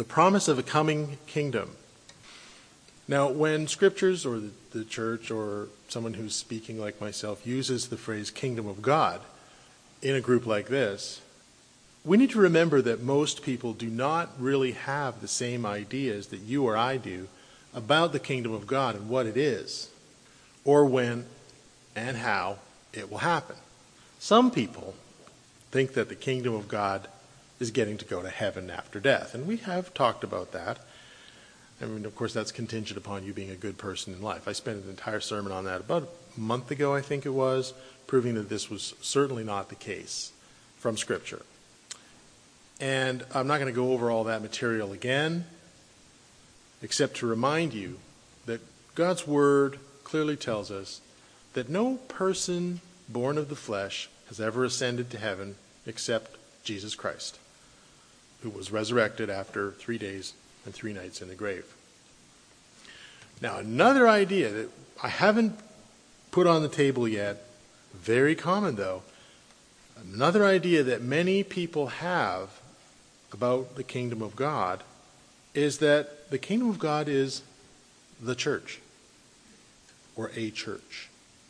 the promise of a coming kingdom. Now, when scriptures or the church or someone who's speaking like myself uses the phrase kingdom of God in a group like this, we need to remember that most people do not really have the same ideas that you or I do about the kingdom of God and what it is, or when and how it will happen. Some people think that the kingdom of God is getting to go to heaven after death, and we have talked about that. I mean, of course, that's contingent upon you being a good person in life. I spent an entire sermon on that about a month ago, I think it was, proving that this was certainly not the case from Scripture. And I'm not going to go over all that material again, except to remind you that God's Word clearly tells us that no person born of the flesh has ever ascended to heaven except Jesus Christ, who was resurrected after 3 days and 3 nights in the grave. Now, another idea that I haven't put on the table yet, very common though, another idea that many people have about the kingdom of God is that the kingdom of God is the church, or a church,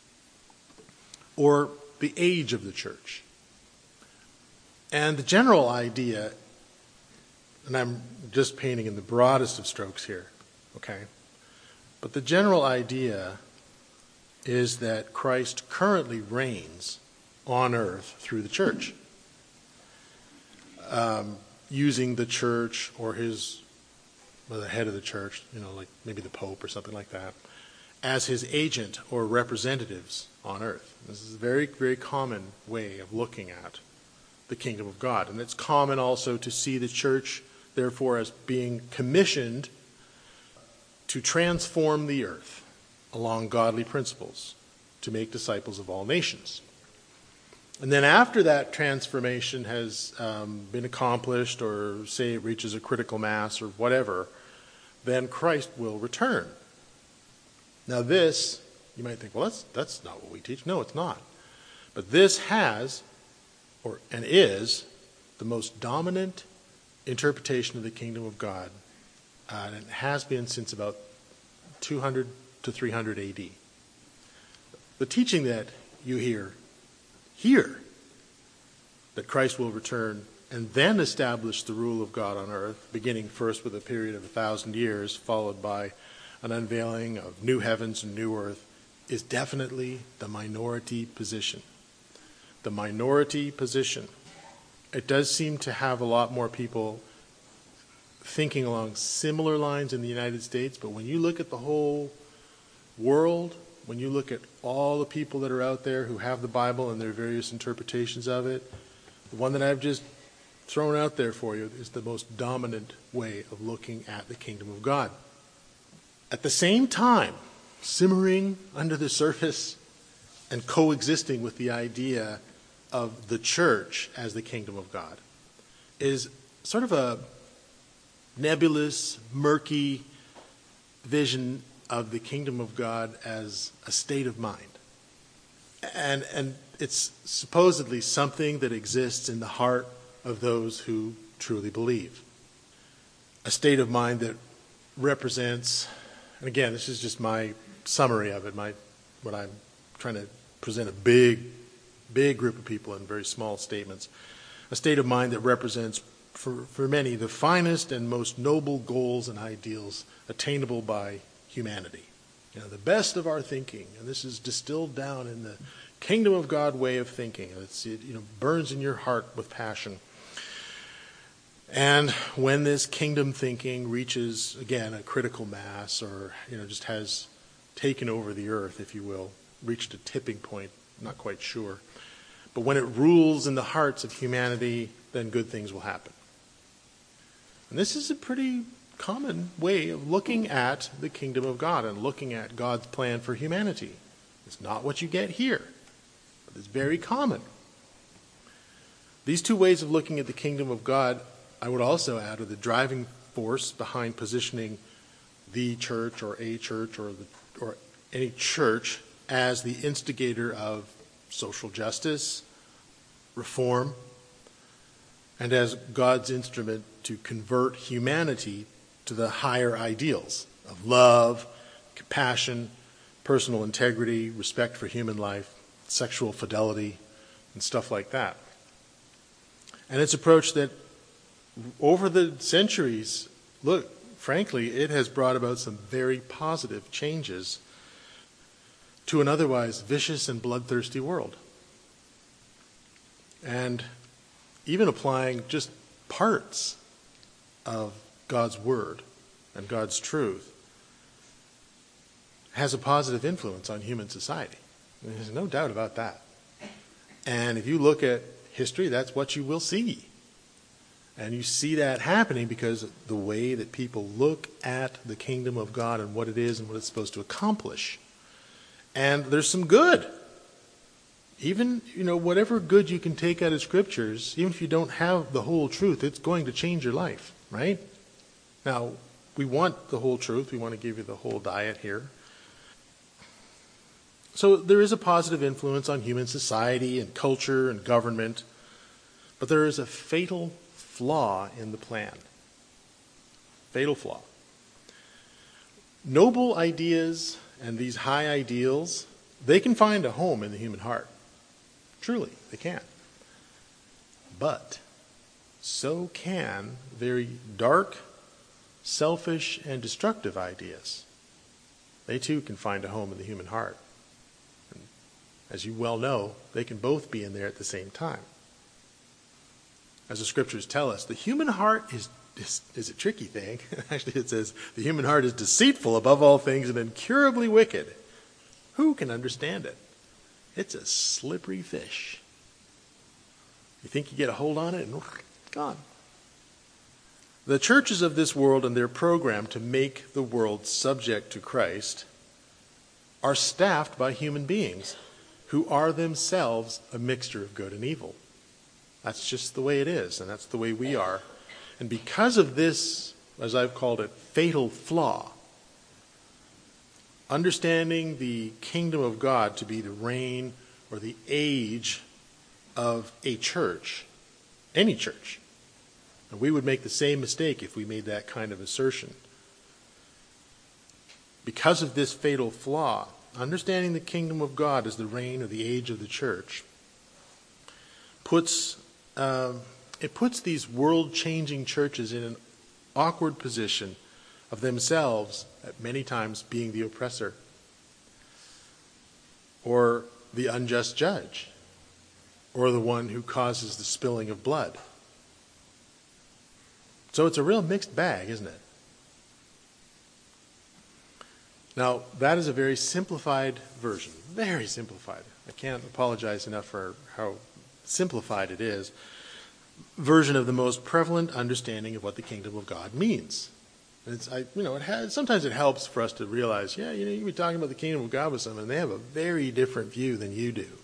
or the age of the church. And the general idea, and I'm just painting in the broadest of strokes here, okay? But the general idea is that Christ currently reigns on earth through the church, using the church or the head of the church, like maybe the Pope or something like that, as his agent or representatives on earth. This is a very, very common way of looking at the kingdom of God. And it's common also to see the church, therefore, as being commissioned to transform the earth along godly principles, to make disciples of all nations. And then after that transformation has been accomplished, or say it reaches a critical mass or whatever, then Christ will return. Now this, you might think, well, that's not what we teach. No, it's not. But this has, and is, the most dominant interpretation of the kingdom of God, and it has been since about 200 to 300 AD. The teaching that you hear here, that Christ will return and then establish the rule of God on earth, beginning first with a period of 1,000 years, followed by an unveiling of new heavens and new earth, is definitely the minority position. The minority position. It does seem to have a lot more people thinking along similar lines in the United States, but when you look at the whole world, when you look at all the people that are out there who have the Bible and their various interpretations of it, the one that I've just thrown out there for you is the most dominant way of looking at the kingdom of God. At the same time, simmering under the surface and coexisting with the idea of the church as the kingdom of God is sort of a nebulous, murky vision of the kingdom of God as a state of mind. And it's supposedly something that exists in the heart of those who truly believe. A state of mind that represents, and again, this is just my summary of it, what I'm trying to present a big group of people in very small statements. A state of mind that represents, for many, the finest and most noble goals and ideals attainable by humanity. The best of our thinking, and this is distilled down in the kingdom of God way of thinking. It burns in your heart with passion. And when this kingdom thinking reaches, again, a critical mass, or just has taken over the earth, if you will, reached a tipping point, not quite sure. But when it rules in the hearts of humanity, then good things will happen. And this is a pretty common way of looking at the kingdom of God and looking at God's plan for humanity. It's not what you get here, but it's very common. These two ways of looking at the kingdom of God, I would also add, are the driving force behind positioning the church or a church or any church as the instigator of social justice, reform, and as God's instrument to convert humanity to the higher ideals of love, compassion, personal integrity, respect for human life, sexual fidelity, and stuff like that. And it's approach that over the centuries, look, frankly, it has brought about some very positive changes to an otherwise vicious and bloodthirsty world. And even applying just parts of God's word and God's truth has a positive influence on human society. There's no doubt about that. And if you look at history, that's what you will see. And you see that happening because of the way that people look at the kingdom of God and what it is and what it's supposed to accomplish. And there's some good. Even, whatever good you can take out of scriptures, even if you don't have the whole truth, it's going to change your life, right? Now, we want the whole truth. We want to give you the whole diet here. So there is a positive influence on human society and culture and government, but there is a fatal flaw in the plan. Fatal flaw. Noble ideas and these high ideals, they can find a home in the human heart. Truly, they can. But so can very dark, selfish, and destructive ideas. They too can find a home in the human heart. And as you well know, they can both be in there at the same time. As the scriptures tell us, the human heart is a tricky thing. Actually, it says, the human heart is deceitful above all things and incurably wicked. Who can understand it? It's a slippery fish. You think you get a hold on it and it's gone. The churches of this world and their program to make the world subject to Christ are staffed by human beings who are themselves a mixture of good and evil. That's just the way it is, and that's the way we are. And because of this, as I've called it, fatal flaw, understanding the kingdom of God to be the reign or the age of a church, any church, and we would make the same mistake if we made that kind of assertion. Because of this fatal flaw, understanding the kingdom of God as the reign or the age of the church puts these world-changing churches in an awkward position of themselves at many times being the oppressor or the unjust judge or the one who causes the spilling of blood. So it's a real mixed bag, isn't it? Now, that is a very simplified version. Very simplified. I can't apologize enough for how simplified it is. Version of the most prevalent understanding of what the kingdom of God means. Sometimes it helps for us to realize, you be talking about the kingdom of God with someone, and they have a very different view than you do.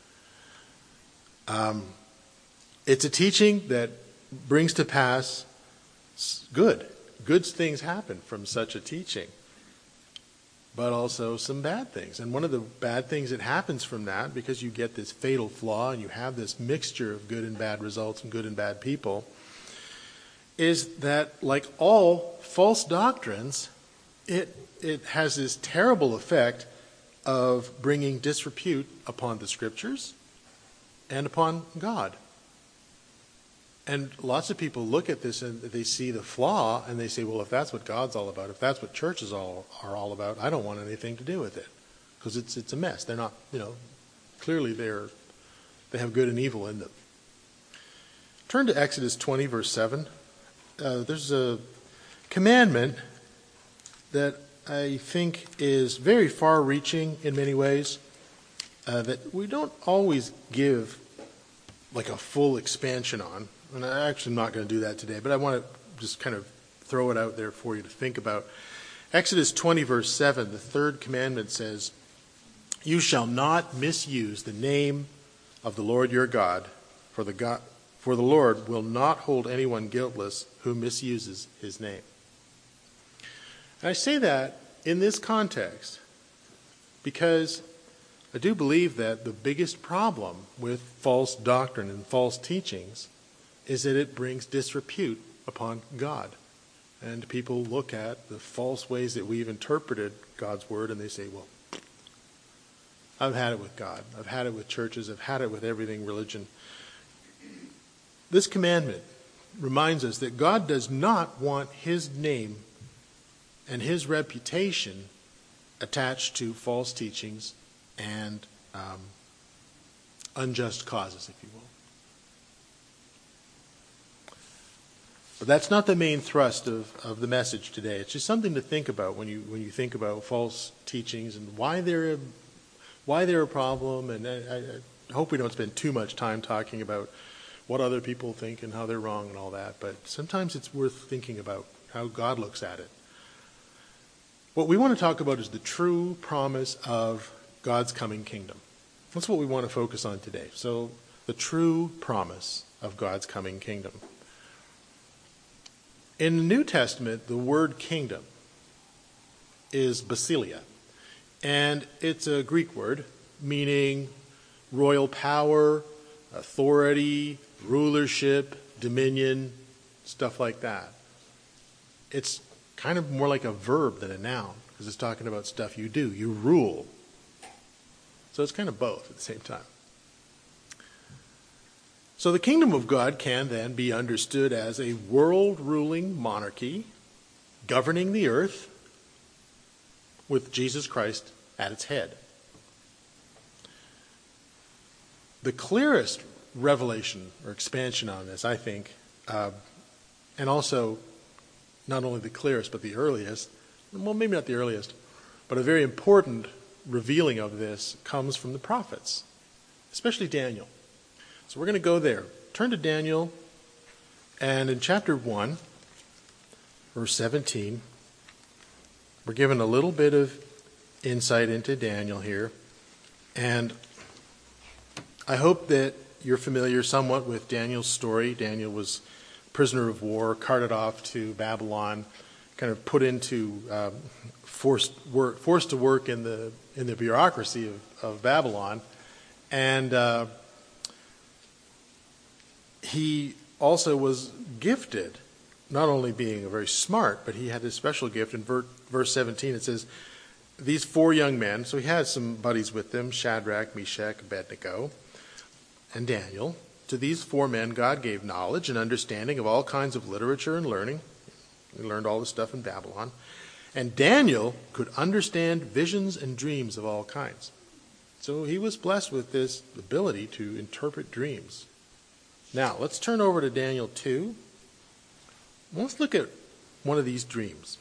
It's a teaching that brings to pass good. Good things happen from such a teaching, but also some bad things. And one of the bad things that happens from that, because you get this fatal flaw and you have this mixture of good and bad results and good and bad people, is that, like all false doctrines, it has this terrible effect of bringing disrepute upon the scriptures and upon God. And lots of people look at this and they see the flaw and they say, well, if that's what God's all about, if that's what churches are all about, I don't want anything to do with it. Because it's a mess. They're not, clearly they have good and evil in them. Turn to Exodus 20, verse 7. There's a commandment that I think is very far-reaching in many ways, that we don't always give like a full expansion on. And I actually am not going to do that today, but I want to just kind of throw it out there for you to think about. Exodus 20, verse 7, the third commandment says, "You shall not misuse the name of the Lord your God, for the Lord will not hold anyone guiltless who misuses his name." And I say that in this context because I do believe that the biggest problem with false doctrine and false teachings is that it brings disrepute upon God. And people look at the false ways that we've interpreted God's word and they say, well, I've had it with God. I've had it with churches. I've had it with everything religion. This commandment reminds us that God does not want his name and his reputation attached to false teachings and unjust causes, if you will. But that's not the main thrust of the message today. It's just something to think about when you think about false teachings and why they're a problem. And I hope we don't spend too much time talking about what other people think and how they're wrong and all that. But sometimes it's worth thinking about how God looks at it. What we want to talk about is the true promise of God's coming kingdom. That's what we want to focus on today. So, the true promise of God's coming kingdom. In the New Testament, the word kingdom is basileia. And it's a Greek word meaning royal power, authority, rulership, dominion, stuff like that. It's kind of more like a verb than a noun because it's talking about stuff you do. You rule. So it's kind of both at the same time. So the kingdom of God can then be understood as a world-ruling monarchy governing the earth with Jesus Christ at its head. The clearest revelation or expansion on this, I think, and also not only the clearest but the earliest, well, maybe not the earliest, but a very important revealing of this comes from the prophets, especially Daniel. So we're going to go there. Turn to Daniel, and in chapter 1, verse 17, we're given a little bit of insight into Daniel here. And I hope that you're familiar somewhat with Daniel's story. Daniel was prisoner of war, carted off to Babylon, kind of put into forced to work in the bureaucracy of Babylon. And he also was gifted, not only being very smart, but he had a special gift. In verse 17 it says, these 4 young men, so he had some buddies with them, Shadrach, Meshach, Abednego, and Daniel. To these 4 men God gave knowledge and understanding of all kinds of literature and learning. He learned all this stuff in Babylon. And Daniel could understand visions and dreams of all kinds. So he was blessed with this ability to interpret dreams. Now, let's turn over to Daniel 2. Let's look at one of these dreams.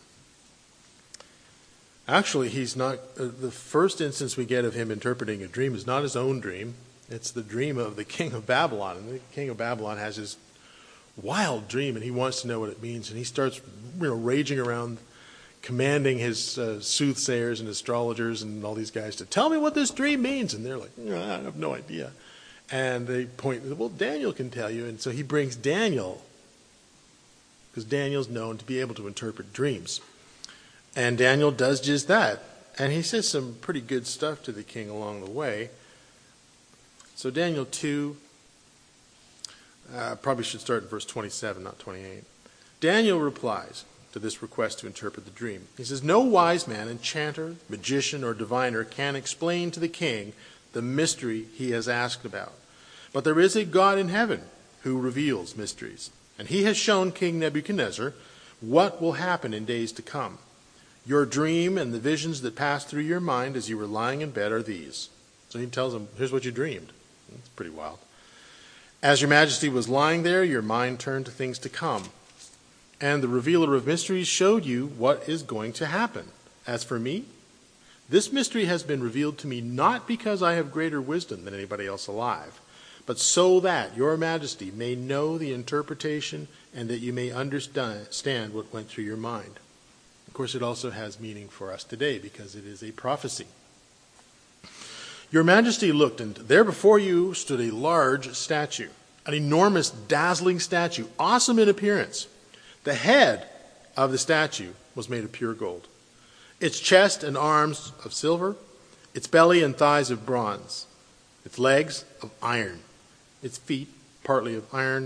Actually, he's not, the first instance we get of him interpreting a dream is not his own dream. It's the dream of the king of Babylon. And the king of Babylon has this wild dream, and he wants to know what it means. And he starts, raging around, commanding his soothsayers and astrologers and all these guys to tell me what this dream means. And they're like, I have no idea. And they point, well, Daniel can tell you. And so he brings Daniel, because Daniel's known to be able to interpret dreams. And Daniel does just that. And he says some pretty good stuff to the king along the way. So Daniel 2, probably should start in verse 27, not 28. Daniel replies to this request to interpret the dream. He says, no wise man, enchanter, magician, or diviner can explain to the king the mystery he has asked about. But there is a God in heaven who reveals mysteries. And he has shown King Nebuchadnezzar what will happen in days to come. Your dream and the visions that passed through your mind as you were lying in bed are these. So he tells him, here's what you dreamed. It's pretty wild. As your majesty was lying there, your mind turned to things to come. And the revealer of mysteries showed you what is going to happen. As for me, this mystery has been revealed to me not because I have greater wisdom than anybody else alive, but so that your majesty may know the interpretation and that you may understand what went through your mind. Of course, it also has meaning for us today because it is a prophecy. Your majesty looked, and there before you stood a large statue, an enormous, dazzling statue, awesome in appearance. The head of the statue was made of pure gold. Its chest and arms of silver, its belly and thighs of bronze, its legs of iron, its feet partly of iron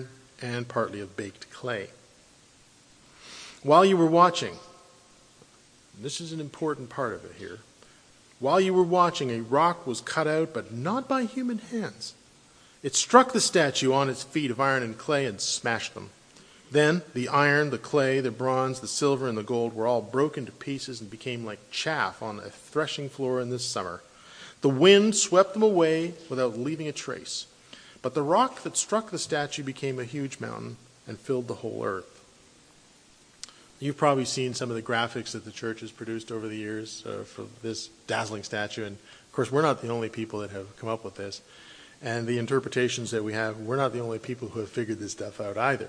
and partly of baked clay. While you were watching, this is an important part of it here, while you were watching, a rock was cut out, but not by human hands. It struck the statue on its feet of iron and clay and smashed them. Then the iron, the clay, the bronze, the silver, and the gold were all broken to pieces and became like chaff on a threshing floor in the summer. The wind swept them away without leaving a trace. But the rock that struck the statue became a huge mountain and filled the whole earth. You've probably seen some of the graphics that the church has produced over the years for this dazzling statue. And, of course, we're not the only people that have come up with this. And the interpretations that we have, we're not the only people who have figured this stuff out either.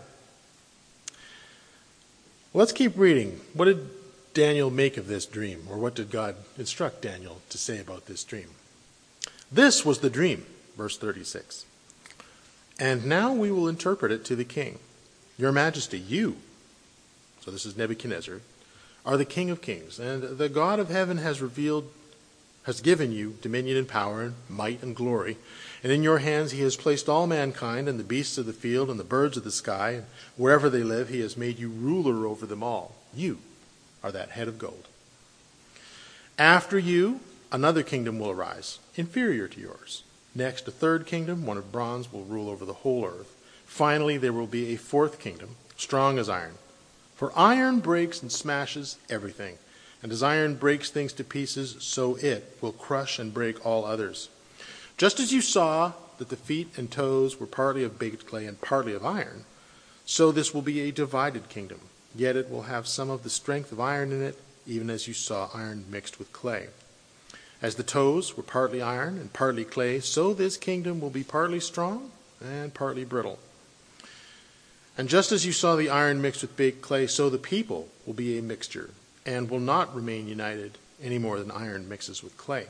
Let's keep reading. What did Daniel make of this dream? Or what did God instruct Daniel to say about this dream? This was the dream, verse 36. And now we will interpret it to the king. Your Majesty, you, so this is Nebuchadnezzar, are the King of kings, and the God of heaven has given you dominion and power and might and glory. And in your hands he has placed all mankind and the beasts of the field and the birds of the sky, and wherever they live he has made you ruler over them all. You are that head of gold. After you, another kingdom will arise, inferior to yours. Next, a third kingdom, one of bronze, will rule over the whole earth. Finally, there will be a fourth kingdom, strong as iron. For iron breaks and smashes everything, and as iron breaks things to pieces, so it will crush and break all others. Just as you saw that the feet and toes were partly of baked clay and partly of iron, so this will be a divided kingdom. Yet it will have some of the strength of iron in it, even as you saw iron mixed with clay. As the toes were partly iron and partly clay, so this kingdom will be partly strong and partly brittle. And just as you saw the iron mixed with baked clay, so the people will be a mixture and will not remain united any more than iron mixes with clay.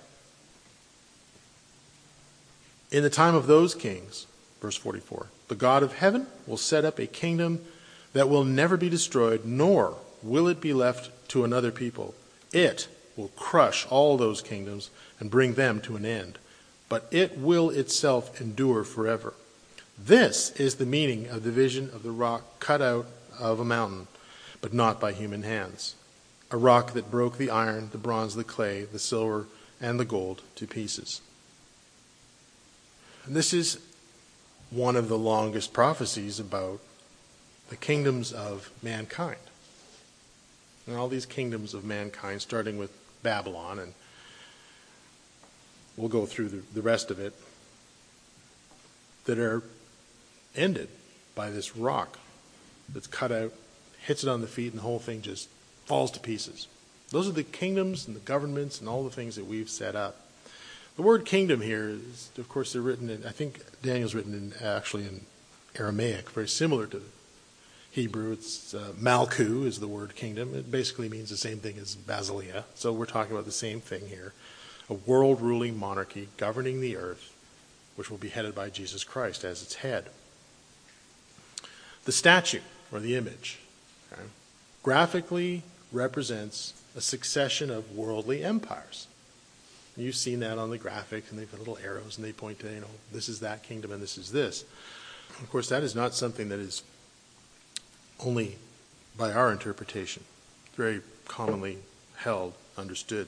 In the time of those kings, verse 44, the God of heaven will set up a kingdom that will never be destroyed, nor will it be left to another people. It will crush all those kingdoms and bring them to an end, but it will itself endure forever. This is the meaning of the vision of the rock cut out of a mountain, but not by human hands, a rock that broke the iron, the bronze, the clay, the silver, and the gold to pieces. And this is one of the longest prophecies about the kingdoms of mankind. And all these kingdoms of mankind, starting with Babylon, and we'll go through the rest of it, that are ended by this rock that's cut out, hits it on the feet, and the whole thing just falls to pieces. Those are the kingdoms and the governments and all the things that we've set up. The word kingdom here is, of course, they're written in, I think Daniel's written in, actually in Aramaic, very similar to Hebrew. It's Malku is the word kingdom. It basically means the same thing as Basileia. So we're talking about the same thing here. A world-ruling monarchy governing the earth, which will be headed by Jesus Christ as its head. The statue, or the image, okay, graphically represents a succession of worldly empires. You've seen that on the graphic, and they've got little arrows, and they point to, this is that kingdom, and this is this. Of course, that is not something that is only by our interpretation. It's very commonly held, understood.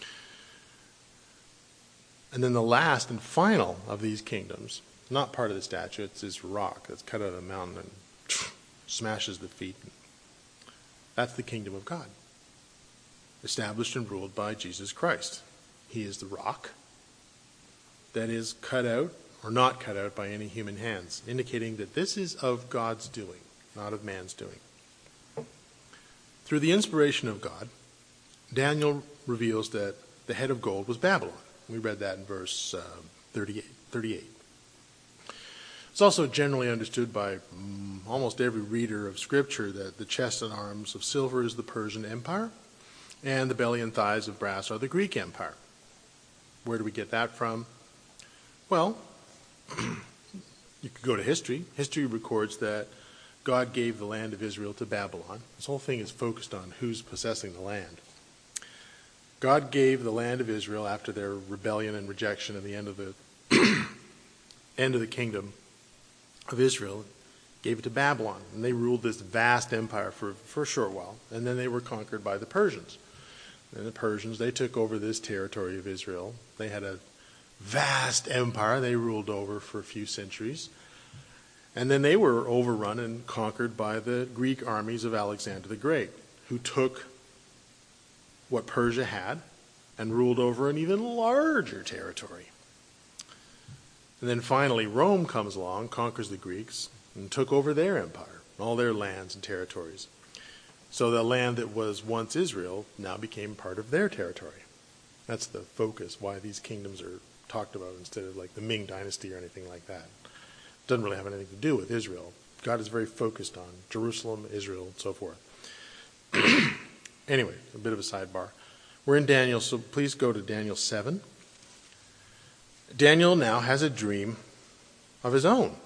And then the last and final of these kingdoms, not part of the statue, it's this rock that's cut out of the mountain and smashes the feet. That's the kingdom of God, established and ruled by Jesus Christ. He is the rock that is cut out or not cut out by any human hands, indicating that this is of God's doing, not of man's doing. Through the inspiration of God, Daniel reveals that the head of gold was Babylon. We read that in verse 38. It's also generally understood by almost every reader of Scripture that the chest and arms of silver is the Persian Empire, and the belly and thighs of brass are the Greek Empire. Where do we get that from? Well, you could go to history. History records that God gave the land of Israel to Babylon. This whole thing is focused on who's possessing the land. God gave the land of Israel after their rebellion and rejection and the end of the kingdom of Israel, gave it to Babylon. And they ruled this vast empire for a short while. And then they were conquered by the Persians. And the Persians, they took over this territory of Israel. They had a vast empire they ruled over for a few centuries. And then they were overrun and conquered by the Greek armies of Alexander the Great, who took what Persia had and ruled over an even larger territory. And then finally Rome comes along, conquers the Greeks, and took over their empire, all their lands and territories. So the land that was once Israel now became part of their territory. That's the focus, why these kingdoms are talked about instead of like the Ming Dynasty or anything like that. It doesn't really have anything to do with Israel. God is very focused on Jerusalem, Israel, and so forth. Anyway, a bit of a sidebar. We're in Daniel, so please go to Daniel 7. Daniel now has a dream of his own.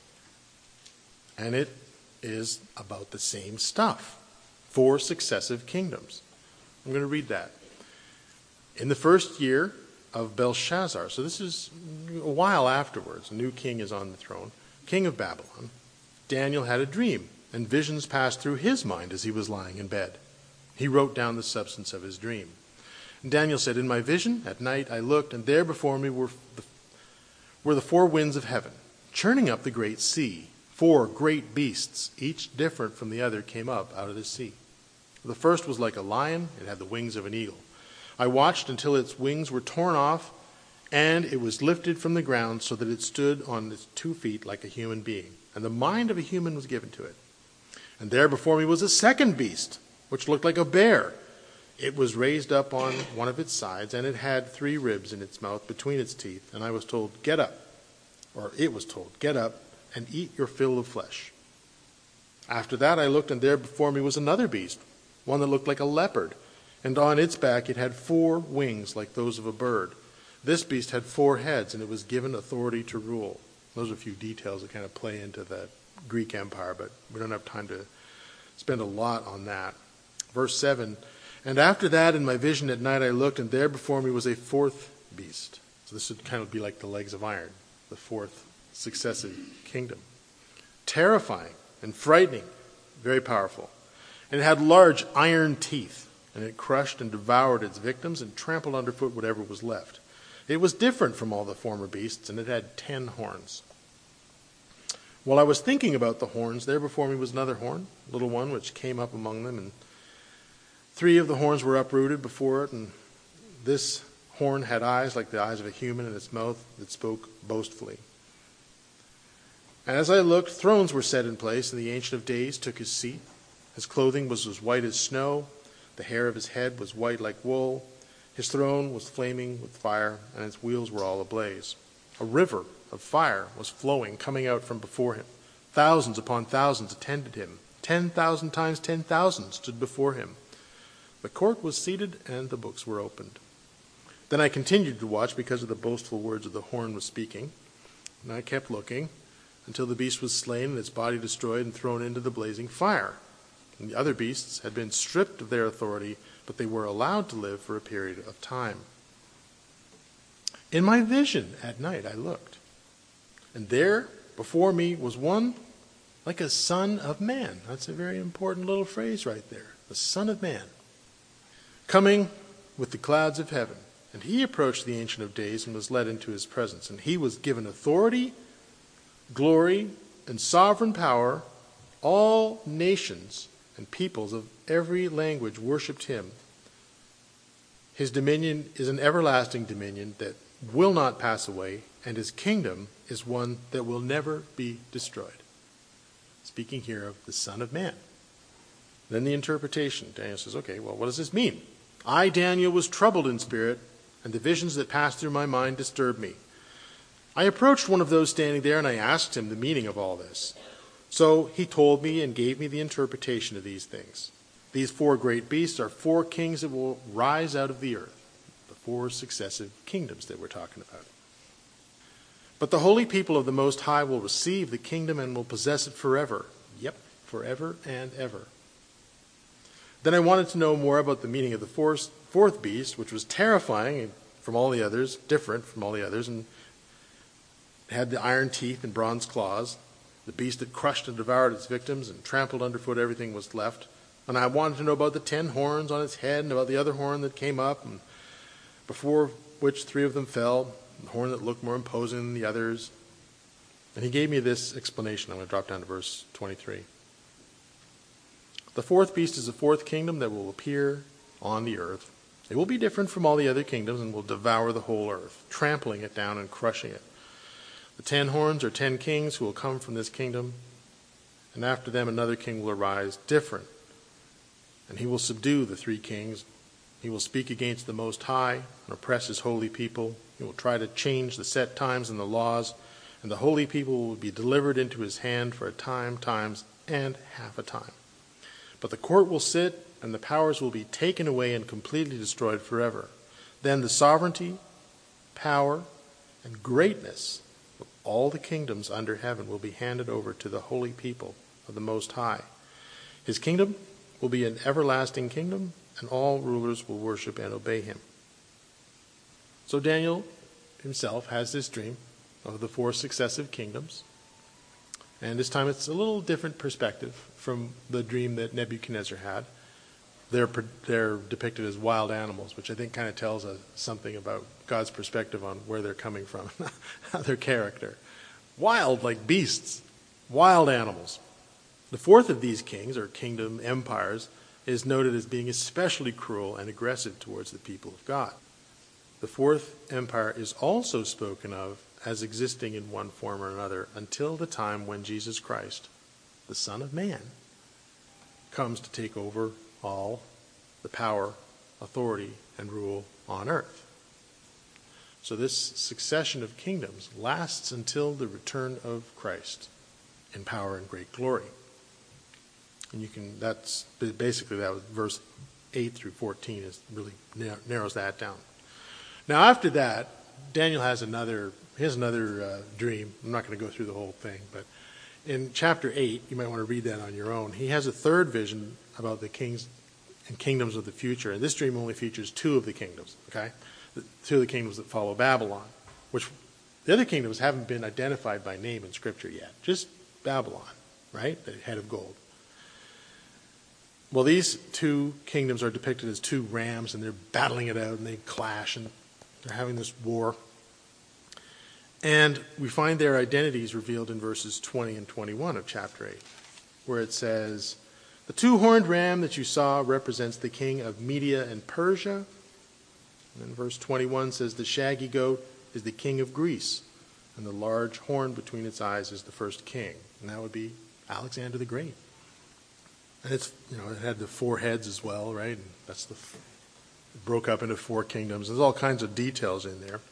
And it is about the same stuff. 4 successive kingdoms. I'm going to read that. In the first year of Belshazzar, so this is a while afterwards, a new king is on the throne, king of Babylon, Daniel had a dream, and visions passed through his mind as he was lying in bed. He wrote down the substance of his dream. And Daniel said, "In my vision at night I looked, and there before me were the 4 winds of heaven, churning up the great sea. 4 great beasts, each different from the other, came up out of the sea. The first was like a lion, it had the wings of an eagle. I watched until its wings were torn off, and it was lifted from the ground so that it stood on its 2 feet like a human being, and the mind of a human was given to it. And there before me was a second beast, which looked like a bear. It was raised up on one of its sides, and it had 3 ribs in its mouth between its teeth. And I was told, get up, or it was told, get up and eat your fill of flesh. After that I looked, and there before me was another beast, one that looked like a leopard, and on its back it had 4 wings like those of a bird. This beast had 4 heads, and it was given authority to rule." Those are a few details that kind of play into the Greek Empire, but we don't have time to spend a lot on that. Verse 7, "And after that in my vision at night I looked, and there before me was a 4th beast." So this would kind of be like the legs of iron, the 4th successive kingdom. "Terrifying and frightening, very powerful. And it had large iron teeth, and it crushed and devoured its victims and trampled underfoot whatever was left. It was different from all the former beasts, and it had 10 horns. While I was thinking about the horns, there before me was another horn, a little one, which came up among them, and 3 of the horns were uprooted before it, and this horn had eyes like the eyes of a human, and its mouth that spoke boastfully. And as I looked, thrones were set in place, and the Ancient of Days took his seat. His clothing was as white as snow. The hair of his head was white like wool. His throne was flaming with fire, and its wheels were all ablaze. A river of fire was flowing, coming out from before him. Thousands upon thousands attended him. 10,000 times 10,000 stood before him. The court was seated, and the books were opened. Then I continued to watch because of the boastful words of the horn was speaking. And I kept looking until the beast was slain and its body destroyed and thrown into the blazing fire. And the other beasts had been stripped of their authority, but they were allowed to live for a period of time. In my vision at night I looked, and there before me was one like a son of man." That's a very important little phrase right there. The Son of Man, coming with the clouds of heaven. And he approached the Ancient of Days and was led into his presence. And he was given authority, glory, and sovereign power. All nations and peoples of every language worshipped him. His dominion is an everlasting dominion that will not pass away, and his kingdom is one that will never be destroyed. Speaking here of the Son of Man. Then the interpretation. Daniel says, okay, well, what does this mean? "I, Daniel, was troubled in spirit, and the visions that passed through my mind disturbed me. I approached one of those standing there, and I asked him the meaning of all this. So he told me and gave me the interpretation of these things. These 4 great beasts are 4 kings that will rise out of the earth." The 4 successive kingdoms that we're talking about. "But the holy people of the Most High will receive the kingdom and will possess it forever." Yep, forever and ever. Then I wanted to know more about the meaning of the 4th beast, which was terrifying from all the others, different from all the others, and had the iron teeth and bronze claws. The beast that crushed and devoured its victims and trampled underfoot everything was left. And I wanted to know about the 10 horns on its head and about the other horn that came up, and before which 3 of them fell, the horn that looked more imposing than the others. And he gave me this explanation. I'm going to drop down to verse 23. The 4th beast is the 4th kingdom that will appear on the earth. It will be different from all the other kingdoms and will devour the whole earth, trampling it down and crushing it. The 10 horns are 10 kings who will come from this kingdom, and after them another king will arise, different. And he will subdue the 3 kings. He will speak against the Most High and oppress his holy people. He will try to change the set times and the laws, and the holy people will be delivered into his hand for a time, times, and half a time. But the court will sit, and the powers will be taken away and completely destroyed forever. Then the sovereignty, power, and greatness of all the kingdoms under heaven will be handed over to the holy people of the Most High. His kingdom will be an everlasting kingdom, and all rulers will worship and obey him. So Daniel himself has this dream of the 4 successive kingdoms. And this time it's a little different perspective from the dream that Nebuchadnezzar had. They're depicted as wild animals, which I think kind of tells us something about God's perspective on where they're coming from, their character. Wild, like beasts, wild animals. The 4th of these kings, or kingdom empires, is noted as being especially cruel and aggressive towards the people of God. The 4th empire is also spoken of as existing in one form or another until the time when Jesus Christ, the Son of Man, comes to take over all the power, authority, and rule on earth. So this succession of kingdoms lasts until the return of Christ in power and great glory. And that's basically, that was verse 8 through 14 is really narrows that down. Now after that, Daniel has another dream. I'm not going to go through the whole thing, but in chapter 8, you might want to read that on your own. He has a 3rd vision about the kings and kingdoms of the future, and this dream only features 2 of the kingdoms, okay? 2 of the kingdoms that follow Babylon, which the other kingdoms haven't been identified by name in Scripture yet. Just Babylon, right? The head of gold. Well, these 2 kingdoms are depicted as 2 rams, and they're battling it out, and they clash, and they're having this war. And we find their identities revealed in verses 20 and 21 of chapter 8, where it says, "The 2-horned ram that you saw represents the king of Media and Persia." And then verse 21 says, "The shaggy goat is the king of Greece, and the large horn between its eyes is the first king." And that would be Alexander the Great. And it had the 4 heads as well, right? And that's it broke up into 4 kingdoms. There's all kinds of details in there.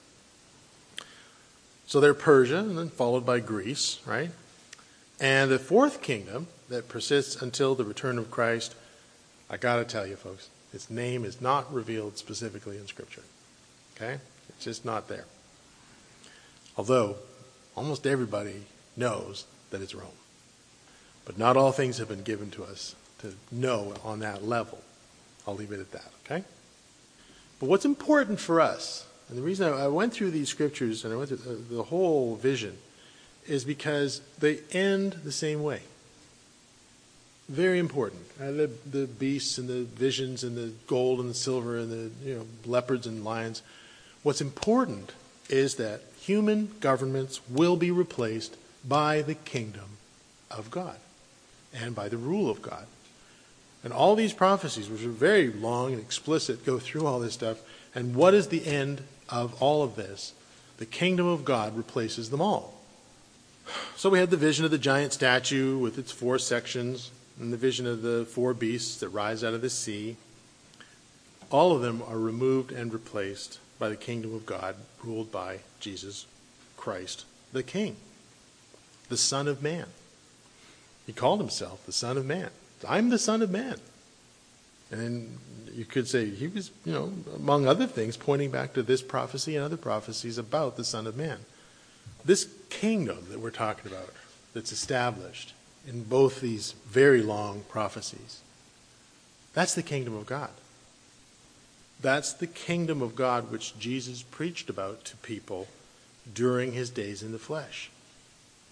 So they're Persia, and then followed by Greece, right? And the 4th kingdom that persists until the return of Christ, I got to tell you, folks, its name is not revealed specifically in Scripture. Okay? It's just not there. Although, almost everybody knows that it's Rome. But not all things have been given to us to know on that level. I'll leave it at that, okay? But what's important for us, and the reason I went through these scriptures and I went through the whole vision, is because they end the same way. Very important. The beasts and the visions and the gold and the silver and the leopards and lions. What's important is that human governments will be replaced by the kingdom of God and by the rule of God. And all these prophecies, which are very long and explicit, go through all this stuff. And what is the end of all of this? The kingdom of God replaces them all. So we had the vision of the giant statue with its 4 sections, and the vision of the 4 beasts that rise out of the sea. All of them are removed and replaced by the kingdom of God, ruled by Jesus Christ, the King, the Son of Man. He called himself the Son of Man. I'm the Son of Man. And you could say he was, among other things, pointing back to this prophecy and other prophecies about the Son of Man. This kingdom that we're talking about, that's established in both these very long prophecies, that's the kingdom of God. That's the kingdom of God which Jesus preached about to people during his days in the flesh.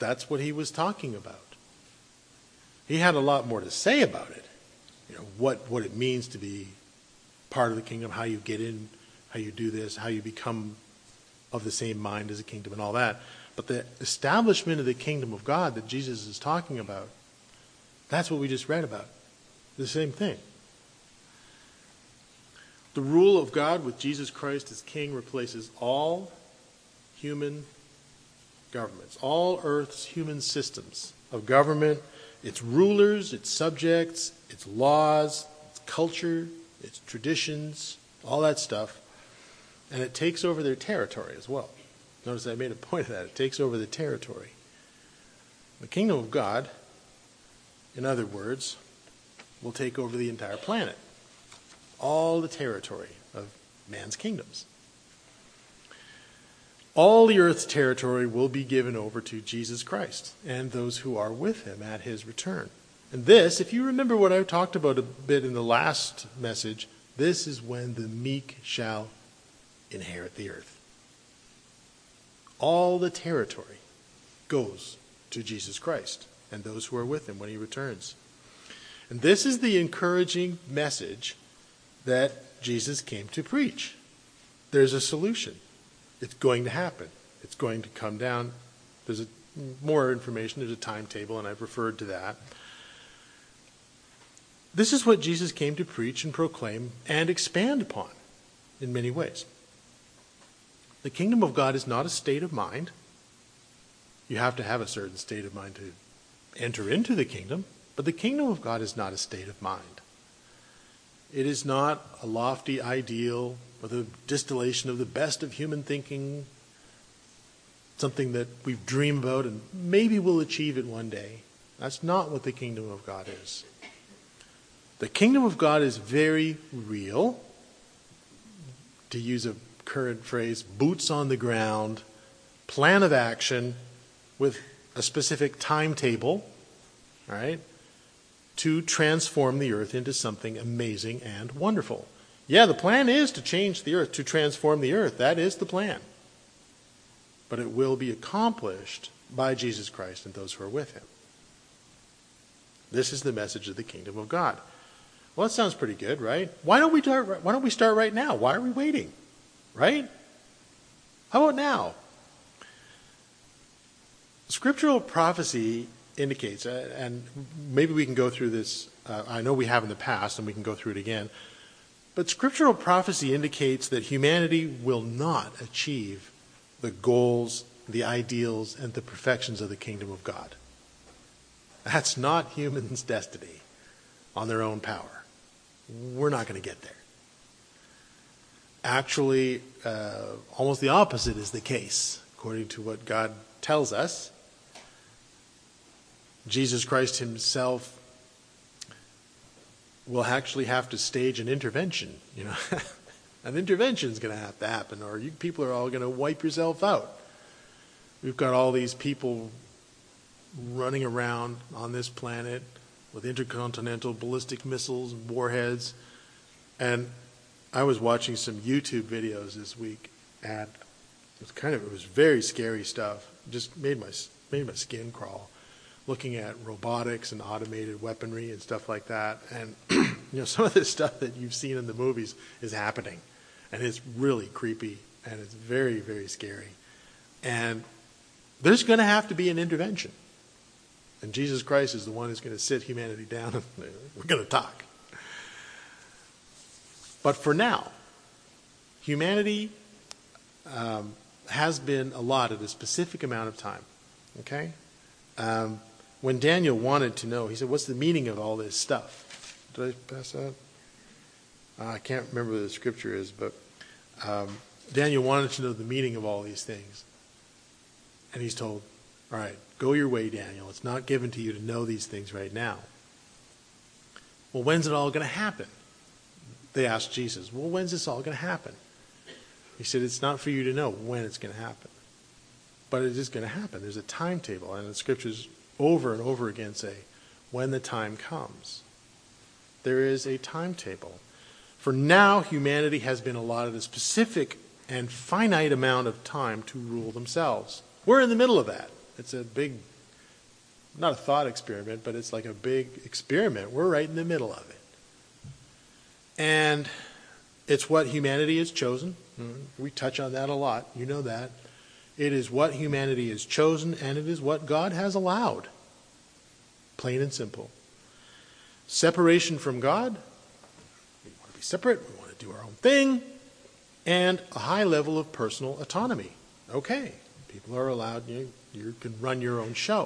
that's what he was talking about. He had a lot more to say about it. What it means to be part of the kingdom, how you get in, how you do this, how you become of the same mind as a kingdom and all that. But the establishment of the kingdom of God that Jesus is talking about, that's what we just read about. The same thing. The rule of God with Jesus Christ as king replaces all human governments, all earth's human systems of government, its rulers, its subjects, its laws, its culture, its traditions, all that stuff. And it takes over their territory as well. Notice I made a point of that. It takes over the territory. The kingdom of God, in other words, will take over the entire planet. All the territory of man's kingdoms. All the earth's territory will be given over to Jesus Christ and those who are with him at his return. And this, if you remember what I talked about a bit in the last message, this is when the meek shall inherit the earth. All the territory goes to Jesus Christ and those who are with him when he returns. And this is the encouraging message that Jesus came to preach. There's a solution. It's going to happen. It's going to come down. There's more information. There's a timetable, and I've referred to that. This is what Jesus came to preach and proclaim and expand upon in many ways. The kingdom of God is not a state of mind. You have to have a certain state of mind to enter into the kingdom, but the kingdom of God is not a state of mind. It is not a lofty ideal or the distillation of the best of human thinking, something that we dream about and maybe we'll achieve it one day. That's not what the kingdom of God is. The kingdom of God is very real. To use a current phrase, boots on the ground, plan of action with a specific timetable, all right, to transform the earth into something amazing and wonderful. Yeah, the plan is to change the earth, to transform the earth. That is the plan. But it will be accomplished by Jesus Christ and those who are with him. This is the message of the kingdom of God. Well, that sounds pretty good, right? Why don't we start right now? Why are we waiting? Right? How about now? Scriptural prophecy indicates, and maybe we can go through this, I know we have in the past, and we can go through it again, but scriptural prophecy indicates that humanity will not achieve the goals, the ideals, and the perfections of the kingdom of God. That's not humans' destiny on their own power. We're not going to get there. Actually, almost the opposite is the case, according to what God tells us. Jesus Christ himself will actually have to stage an intervention. An intervention is going to have to happen, or you people are all going to wipe yourself out. We've got all these people running around on this planet with intercontinental ballistic missiles and warheads. And I was watching some YouTube videos this week, and it was very scary stuff. It just made my skin crawl, looking at robotics and automated weaponry and stuff like that. And some of this stuff that you've seen in the movies is happening, and it's really creepy, and it's very, very scary. And there's going to have to be an intervention. And Jesus Christ is the one who's going to sit humanity down, and we're going to talk. But for now, humanity has been allotted a specific amount of time. Okay? When Daniel wanted to know, he said, what's the meaning of all this stuff? Did I pass that? I can't remember what the scripture is, but Daniel wanted to know the meaning of all these things. And he's told, all right, go your way, Daniel. It's not given to you to know these things right now. Well, when's it all going to happen? They asked Jesus, well, when's this all going to happen? He said, it's not for you to know when it's going to happen. But it is going to happen. There's a timetable, and the scriptures over and over again say, when the time comes. There is a timetable. For now, humanity has been allotted a specific and finite amount of time to rule themselves. We're in the middle of that. It's a big not a thought experiment, but it's like a big experiment. We're right in the middle of it. And it's what humanity has chosen. We touch on that a lot. You know that. It is what humanity has chosen, and it is what God has allowed. Plain and simple. Separation from God. We want to be separate. We want to do our own thing. And a high level of personal autonomy. Okay, people are allowed, you can run your own show.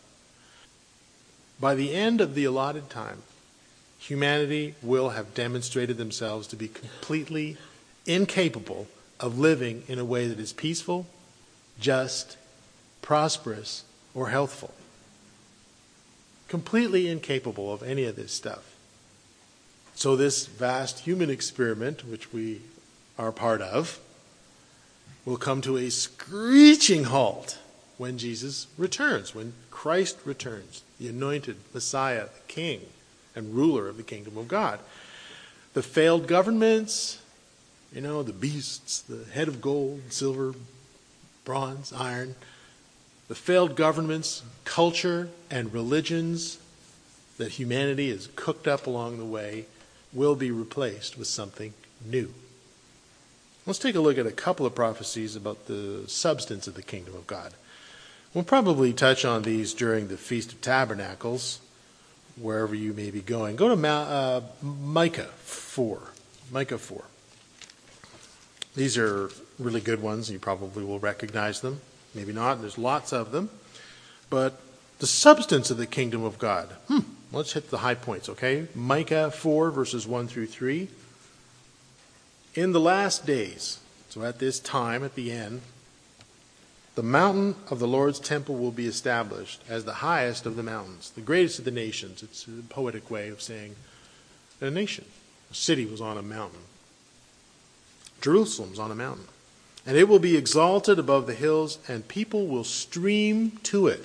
By the end of the allotted time, humanity will have demonstrated themselves to be completely incapable of living in a way that is peaceful, just, prosperous, or healthful. Completely incapable of any of this stuff. So this vast human experiment, which we are part of, will come to a screeching halt when Jesus returns, when Christ returns, the anointed Messiah, the King and ruler of the kingdom of God. The failed governments, the beasts, the head of gold, silver, bronze, iron, the failed governments, culture, and religions that humanity has cooked up along the way will be replaced with something new. Let's take a look at a couple of prophecies about the substance of the kingdom of God. We'll probably touch on these during the Feast of Tabernacles, wherever you may be going. Go to Micah 4. Micah 4. These are really good ones. You probably will recognize them. Maybe not. There's lots of them. But the substance of the kingdom of God. Let's hit the high points, okay? Micah 4, verses 1 through 3. In the last days, so at this time, at the end, the mountain of the Lord's temple will be established as the highest of the mountains, the greatest of the nations. It's a poetic way of saying a nation. A city was on a mountain. Jerusalem's on a mountain. And it will be exalted above the hills, and people will stream to it.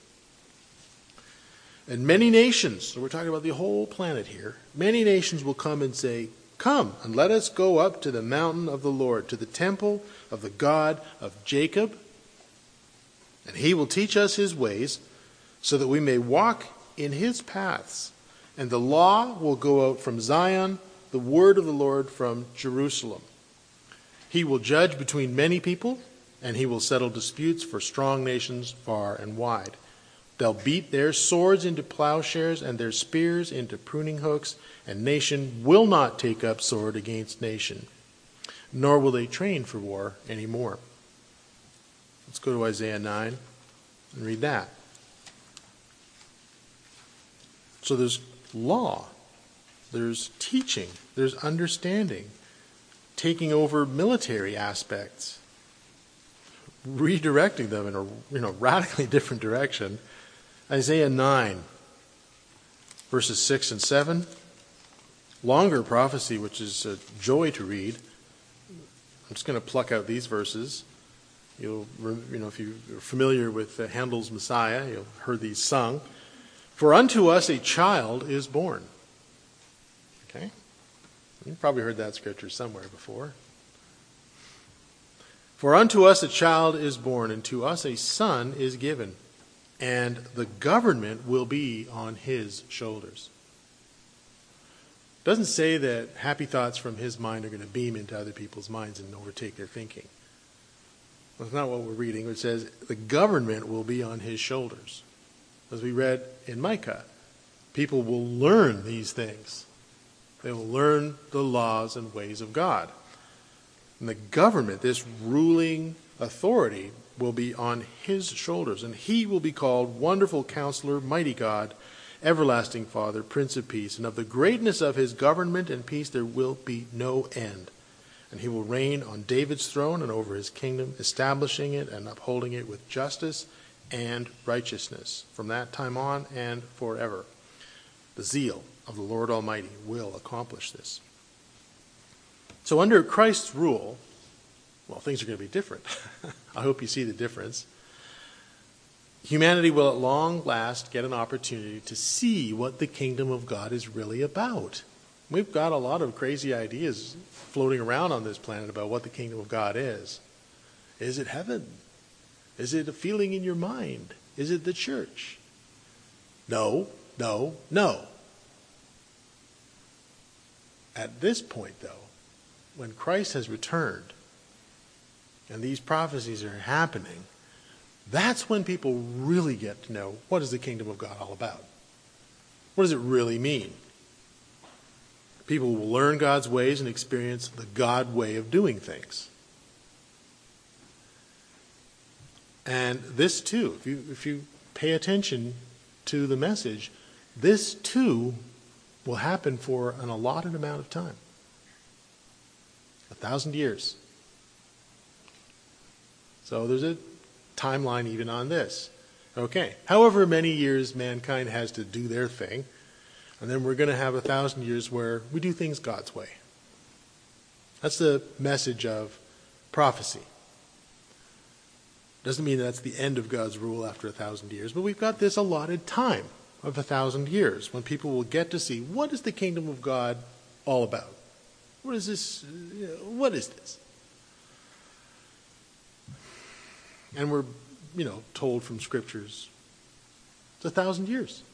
And many nations, so we're talking about the whole planet here, many nations will come and say, "Come, and let us go up to the mountain of the Lord, to the temple of the God of Jacob. And he will teach us his ways, so that we may walk in his paths. And the law will go out from Zion, the word of the Lord from Jerusalem. He will judge between many people, and he will settle disputes for strong nations far and wide. They'll beat their swords into plowshares and their spears into pruning hooks, and nation will not take up sword against nation, nor will they train for war anymore." Let's go to Isaiah 9 and read that. So there's law, there's teaching, there's understanding, taking over military aspects, redirecting them in a radically different direction. Isaiah 9, verses 6 and 7. Longer prophecy, which is a joy to read. I'm just going to pluck out these verses. If you're familiar with Handel's Messiah, you've heard these sung. "For unto us a child is born." Okay? You've probably heard that scripture somewhere before. "For unto us a child is born, and to us a son is given, and the government will be on his shoulders." It doesn't say that happy thoughts from his mind are going to beam into other people's minds and overtake their thinking. That's not what we're reading. It says the government will be on his shoulders. As we read in Micah, people will learn these things. They will learn the laws and ways of God. And the government, this ruling authority, will be on his shoulders. And he will be called Wonderful Counselor, Mighty God, Everlasting Father, Prince of Peace. And of the greatness of his government and peace there will be no end. And he will reign on David's throne and over his kingdom, establishing it and upholding it with justice and righteousness from that time on and forever. The zeal of the Lord Almighty will accomplish this. So under Christ's rule, things are going to be different. I hope you see the difference. Humanity will at long last get an opportunity to see what the kingdom of God is really about. We've got a lot of crazy ideas floating around on this planet about what the kingdom of God is. Is it heaven? Is it a feeling in your mind? Is it the church? No, no, no. At this point, though, when Christ has returned and these prophecies are happening, that's when people really get to know, what is the kingdom of God all about? What does it really mean? People will learn God's ways and experience the God way of doing things. And this too, if you pay attention to the message, this too will happen for an allotted amount of time. 1,000 years. So there's a timeline even on this. Okay, however many years mankind has to do their thing, and then we're going to have 1,000 years where we do things God's way. That's the message of prophecy. Doesn't mean that's the end of God's rule after 1,000 years, but we've got this allotted time of 1,000 years when people will get to see, what is the kingdom of God all about? What is this? What is this? And we're, told from scriptures, it's 1,000 years.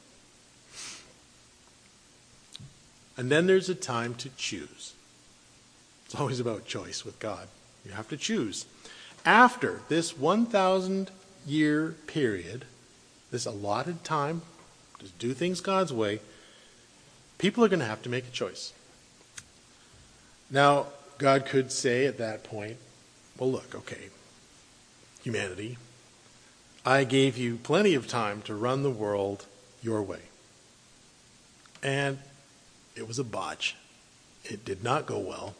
And then there's a time to choose. It's always about choice with God. You have to choose. After this 1,000-year period, this allotted time to do things God's way, people are going to have to make a choice. Now, God could say at that point, well, look, okay, humanity, I gave you plenty of time to run the world your way. And it was a botch. It did not go well.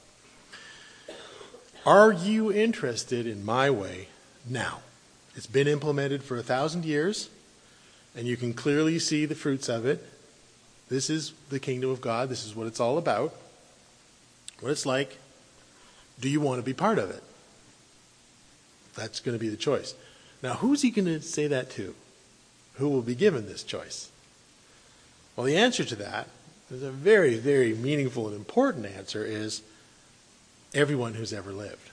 Are you interested in my way now? It's been implemented for 1,000 years, and you can clearly see the fruits of it. This is the kingdom of God. This is what it's all about. What it's like. Do you want to be part of it? That's going to be the choice. Now, who's he going to say that to? Who will be given this choice? Well, the answer to that is a very, very meaningful and important answer is everyone who's ever lived.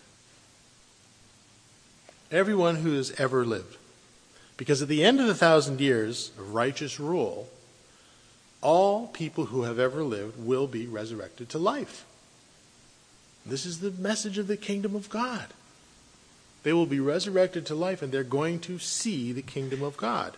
Everyone who has ever lived. Because at the end of 1,000 years of righteous rule, all people who have ever lived will be resurrected to life. This is the message of the kingdom of God. They will be resurrected to life, and they're going to see the kingdom of God.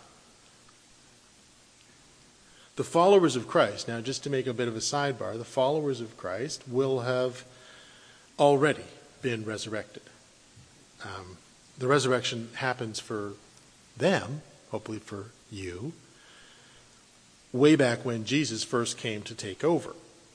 The followers of Christ, now just to make a bit of a sidebar, the followers of Christ will have already been resurrected. The resurrection happens for them, hopefully for you, way back when Jesus first came to take over.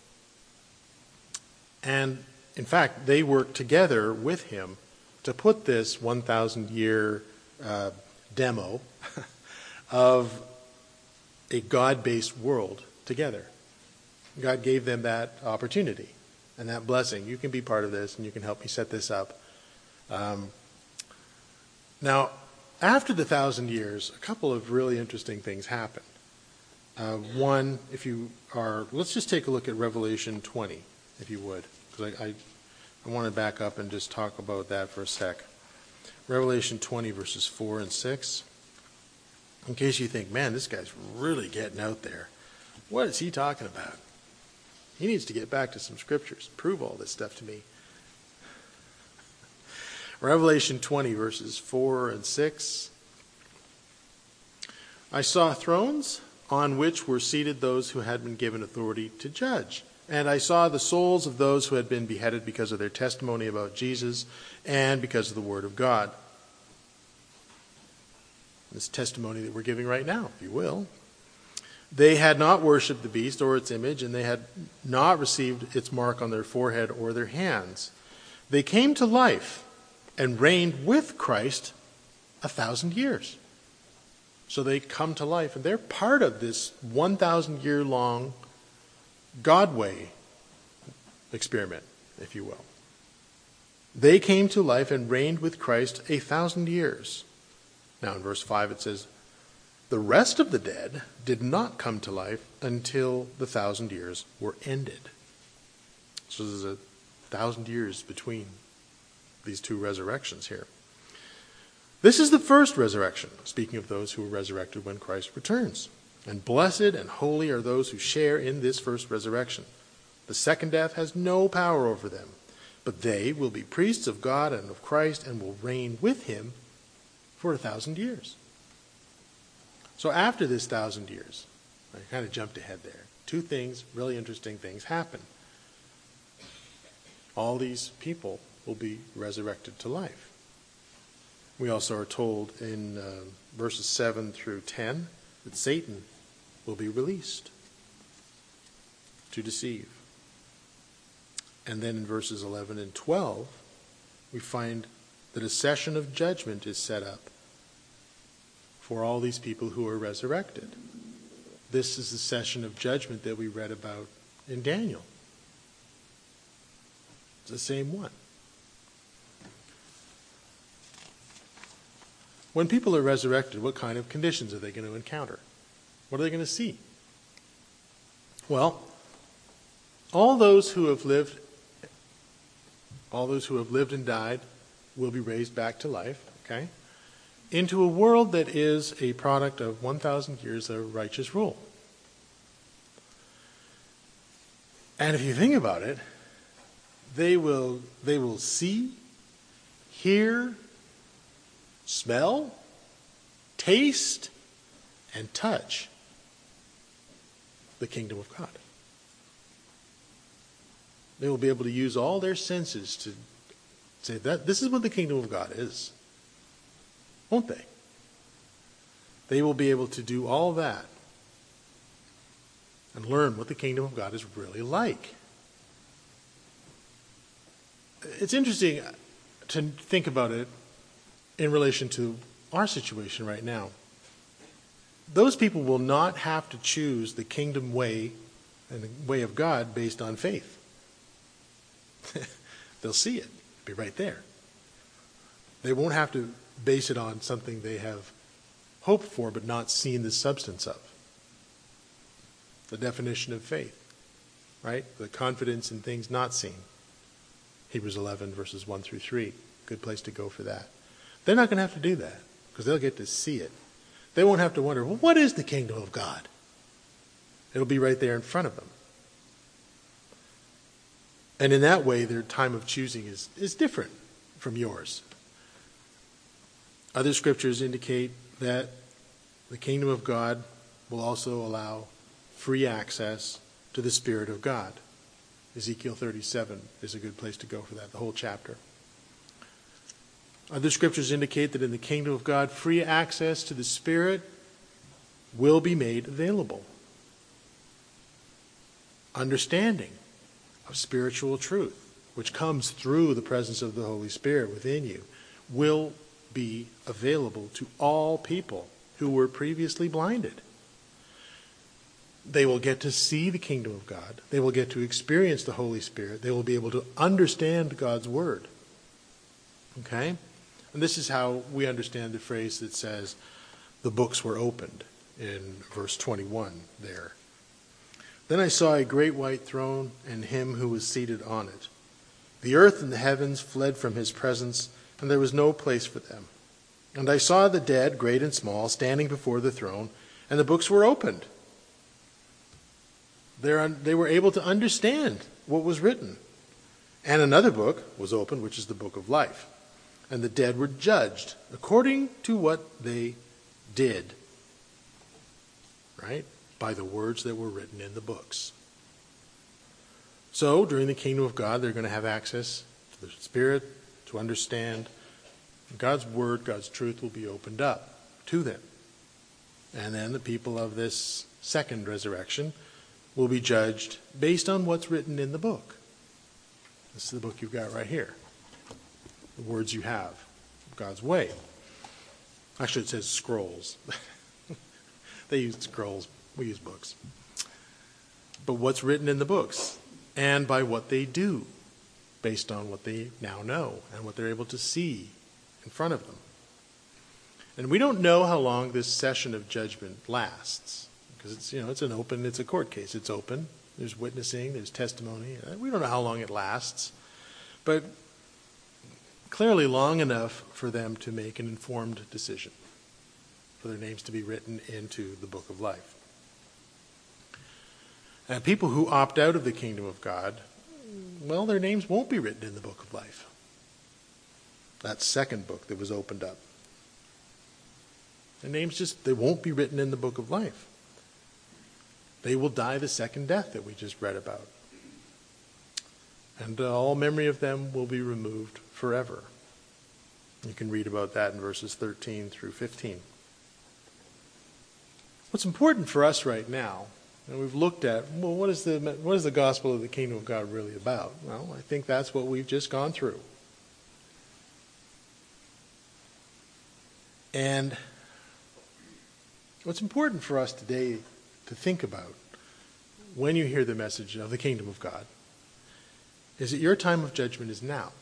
And in fact, they worked together with him to put this 1,000-year demo of a God-based world together. God gave them that opportunity and that blessing. You can be part of this, and you can help me set this up. Now, after the 1,000 years, a couple of really interesting things happen. One, let's just take a look at Revelation 20, if you would, because I want to back up and just talk about that for a sec. Revelation 20, verses 4 and 6. In case you think, man, this guy's really getting out there. What is he talking about? He needs to get back to some scriptures. Prove all this stuff to me. Revelation 20, verses 4 and 6. I saw thrones on which were seated those who had been given authority to judge. And I saw the souls of those who had been beheaded because of their testimony about Jesus and because of the word of God. This testimony that we're giving right now, if you will. They had not worshipped the beast or its image, and they had not received its mark on their forehead or their hands. They came to life and reigned with Christ 1,000 years. So they come to life, and they're part of this 1,000-year-long God-way experiment, if you will. They came to life and reigned with Christ 1,000 years. Now in verse 5 it says, the rest of the dead did not come to life until the 1,000 years were ended. So there's 1,000 years between these two resurrections here. This is the first resurrection, speaking of those who were resurrected when Christ returns. And blessed and holy are those who share in this first resurrection. The second death has no power over them, but they will be priests of God and of Christ and will reign with him for 1,000 years. So after this 1,000 years, I kind of jumped ahead there. Two things, really interesting things happen. All these people will be resurrected to life. We also are told in verses 7 through 10 that Satan will be released to deceive. And then in verses 11 and 12, we find that a session of judgment is set up for all these people who are resurrected. This is the session of judgment that we read about in Daniel. It's the same one. When people are resurrected, what kind of conditions are they going to encounter? What are they going to see? Well, all those who have lived and died will be raised back to life, okay, into a world that is a product of 1,000 years of righteous rule. And if you think about it, they will see, hear, smell, taste, and touch the kingdom of God. They will be able to use all their senses to say that this is what the kingdom of God is. Won't they? They will be able to do all that and learn what the kingdom of God is really like. It's interesting to think about it in relation to our situation right now. Those people will not have to choose the kingdom way and the way of God based on faith. They'll see it. It'll be right there. They won't have to base it on something they have hoped for but not seen the substance of. The definition of faith, right? The confidence in things not seen. Hebrews 11 verses 1 through 3. Good place to go for that. They're not going to have to do that because they'll get to see it. They won't have to wonder, well, what is the kingdom of God? It'll be right there in front of them. And in that way, their time of choosing is different from yours. Other scriptures indicate that the kingdom of God will also allow free access to the Spirit of God. Ezekiel 37 is a good place to go for that, the whole chapter. Other scriptures indicate that in the kingdom of God, free access to the Spirit will be made available. Understanding of spiritual truth, which comes through the presence of the Holy Spirit within you, will be available to all people who were previously blinded. They will get to see the kingdom of God. They will get to experience the Holy Spirit. They will be able to understand God's word. Okay? And this is how we understand the phrase that says, the books were opened in verse 21 there. Then I saw a great white throne and him who was seated on it. The earth and the heavens fled from his presence, and there was no place for them. And I saw the dead, great and small, standing before the throne, and the books were opened. They were able to understand what was written. And another book was opened, which is the book of life. And the dead were judged according to what they did. Right? By the words that were written in the books. So, during the kingdom of God, they're going to have access to the Spirit, to understand. God's word, God's truth will be opened up to them. And then the people of this second resurrection will be judged based on what's written in the book. This is the book you've got right here. The words you have. God's way. Actually, it says scrolls. They use scrolls. We use books. But what's written in the books, and by what they do, based on what they now know and what they're able to see in front of them. And we don't know how long this session of judgment lasts, because it's a court case. It's open. There's witnessing. There's testimony. We don't know how long it lasts, but clearly long enough for them to make an informed decision, for their names to be written into the book of life. And people who opt out of the kingdom of God, well, their names won't be written in the book of life. That second book that was opened up. Their names they won't be written in the book of life. They will die the second death that we just read about. And all memory of them will be removed forever. You can read about that in verses 13 through 15. What's important for us right now, and we've looked at, well, what is the gospel of the kingdom of God really about? Well, I think that's what we've just gone through. And what's important for us today to think about when you hear the message of the kingdom of God is that your time of judgment is now.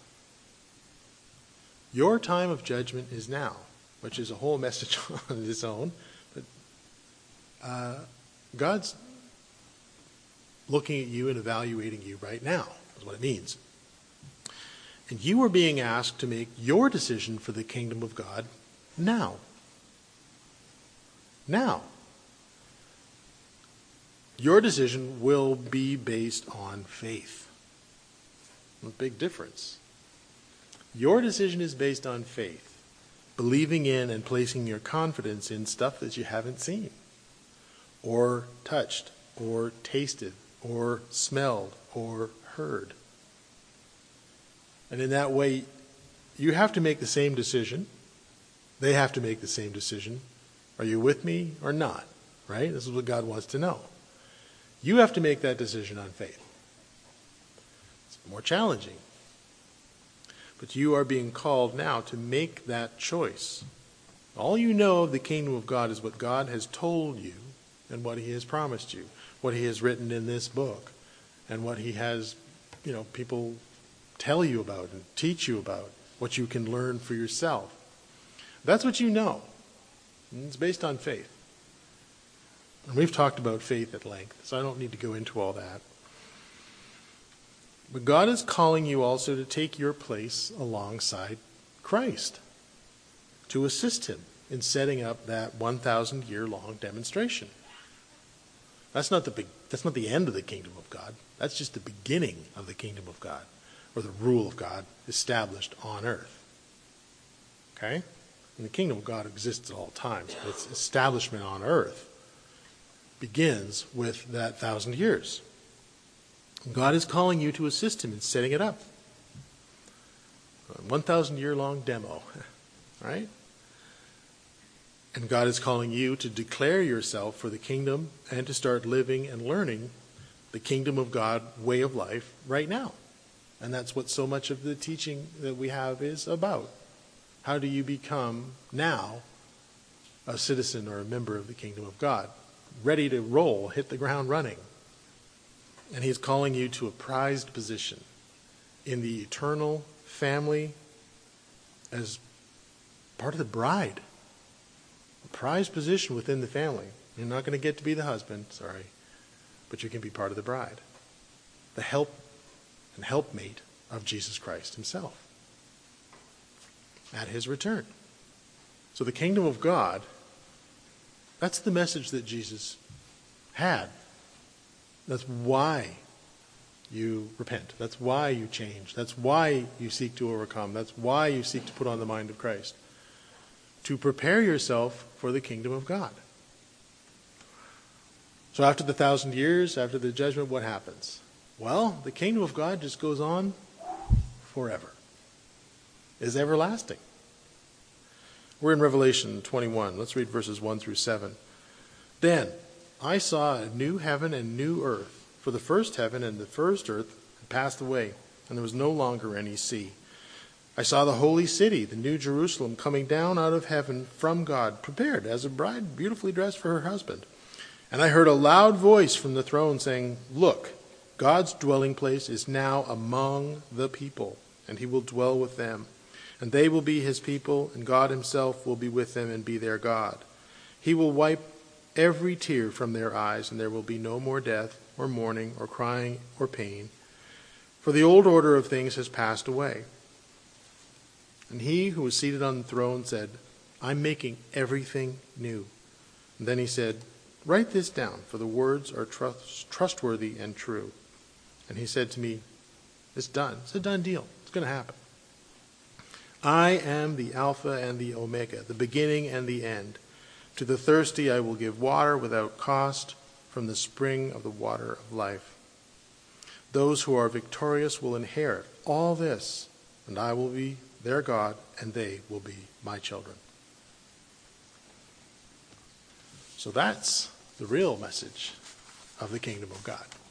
Your time of judgment is now, which is a whole message on its own. But God's looking at you and evaluating you right now, is what it means. And you are being asked to make your decision for the kingdom of God now. Now. Your decision will be based on faith. A big difference. Your decision is based on faith, believing in and placing your confidence in stuff that you haven't seen, or touched, or tasted, or smelled, or heard. And in that way, you have to make the same decision. They have to make the same decision. Are you with me or not? Right? This is what God wants to know. You have to make that decision on faith. It's more challenging. But you are being called now to make that choice. All you know of the kingdom of God is what God has told you and what he has promised you, what he has written in this book, and what he has, people tell you about and teach you about, what you can learn for yourself. That's what you know. And it's based on faith. And we've talked about faith at length, so I don't need to go into all that. But God is calling you also to take your place alongside Christ, to assist him in setting up that 1,000-year-long demonstration. That's not the end of the kingdom of God. That's just the beginning of the kingdom of God, or the rule of God established on earth. Okay? And the kingdom of God exists at all times, but its establishment on earth begins with that 1,000 years. God is calling you to assist him in setting it up. A 1,000-year-long demo, right? And God is calling you to declare yourself for the kingdom and to start living and learning the kingdom of God way of life right now. And that's what so much of the teaching that we have is about. How do you become now a citizen or a member of the kingdom of God? Ready to roll, hit the ground running. And he's calling you to a prized position in the eternal family as part of the bride. A prized position within the family. You're not going to get to be the husband, sorry, but you can be part of the bride. The help and helpmate of Jesus Christ himself at his return. So the kingdom of God, that's the message that Jesus had. That's why you repent. That's why you change. That's why you seek to overcome. That's why you seek to put on the mind of Christ. To prepare yourself for the kingdom of God. So after the 1,000 years, after the judgment, what happens? Well, the kingdom of God just goes on forever. Is everlasting. We're in Revelation 21. Let's read verses 1 through 7. Then I saw a new heaven and new earth, for the first heaven and the first earth had passed away, and there was no longer any sea. I saw the holy city, the new Jerusalem, coming down out of heaven from God, prepared as a bride beautifully dressed for her husband. And I heard a loud voice from the throne saying, "Look, God's dwelling place is now among the people, and he will dwell with them. And they will be his people, and God himself will be with them and be their God. He will wipe every tear from their eyes, and there will be no more death, or mourning, or crying, or pain. For the old order of things has passed away." And he who was seated on the throne said, "I'm making everything new." And then he said, Write this down, for the words are trustworthy and true. And he said to me, it's done. It's a done deal. It's going to happen. I am the Alpha and the Omega, the beginning and the end. To the thirsty I will give water without cost from the spring of the water of life. Those who are victorious will inherit all this, and I will be their God, and they will be my children. So that's the real message of the kingdom of God.